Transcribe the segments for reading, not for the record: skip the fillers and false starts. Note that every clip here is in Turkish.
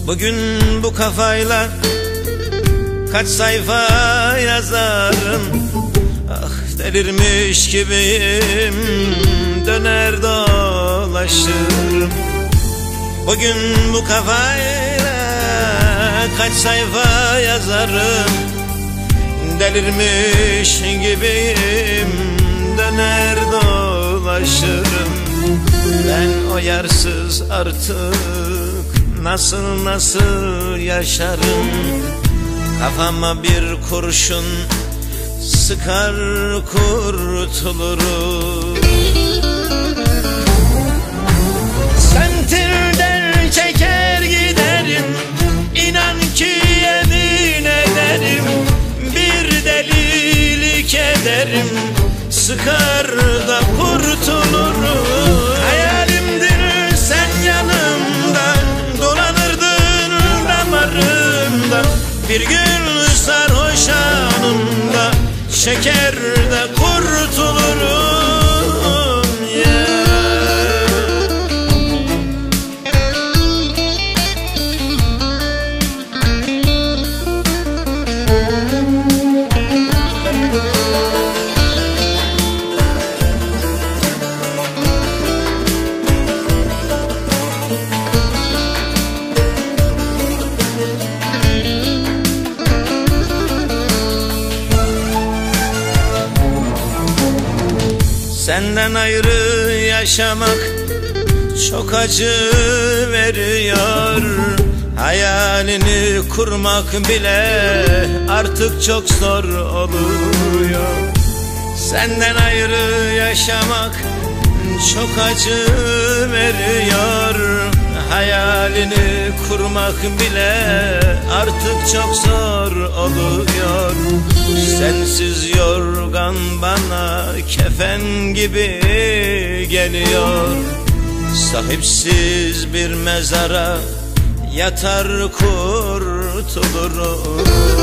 Bugün bu kafayla kaç sayfa yazarım. Ah, delirmiş gibiyim, döner dolaşırım. Bugün bu kafayla kaç sayfa yazarım. Delirmiş gibiyim, döner dolaşırım. Ben o yarsız artık nasıl yaşarım? Kafama bir kurşun sıkar kurtulurum. Sentirden çeker giderim, inan ki yemin ederim. Bir delilik ederim, sıkar da kurtulurum. Hayalimdir sen yanımda, dolanırdın damarımda. Bir gün sarhoş anımda, şeker de kurtulurum ya. Senden ayrı yaşamak çok acı veriyor. Hayalini kurmak bile artık çok zor oluyor. Senden ayrı yaşamak çok acı veriyor. Hayalini kurmak bile artık çok zor oluyor. Sensiz yorgan bana kefen gibi geliyor. Sahipsiz bir mezara yatar kurtulurum.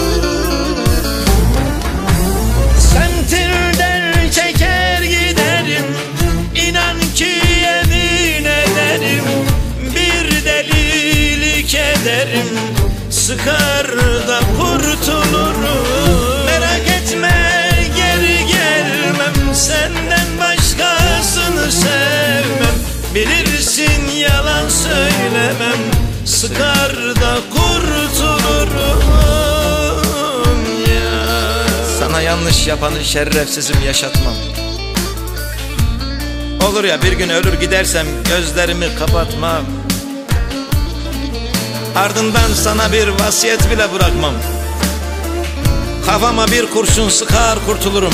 Sentirden çeker giderim, inan ki yemin ederim. Bir delilik ederim, sıkar da kurtulurum. Merak etme geri gelmem, senden başkasını sevmem. Bilirsin yalan söylemem, sıkar da kurtulurum ya. Sana yanlış yapanı şerefsizim yaşatmam. Olur ya bir gün ölür gidersem gözlerimi kapatmam. Ardından sana bir vasiyet bile bırakmam. Kafama bir kurşun sıkar kurtulurum.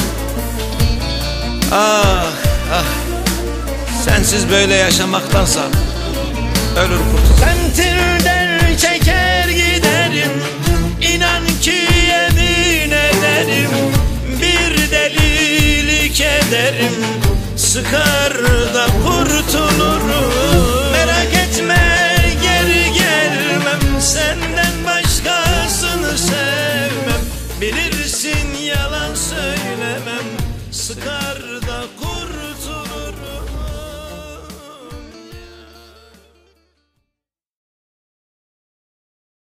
Ah ah, sensiz böyle yaşamaktansa ölür kurtulurum. Sentirden çeker giderim, inan ki yemin ederim. Bir delilik ederim, sıkar da kurtulurum. Merak etme geri gelmem, senden başkasını sevmem. Bilirsin yalan söylemem, sıkar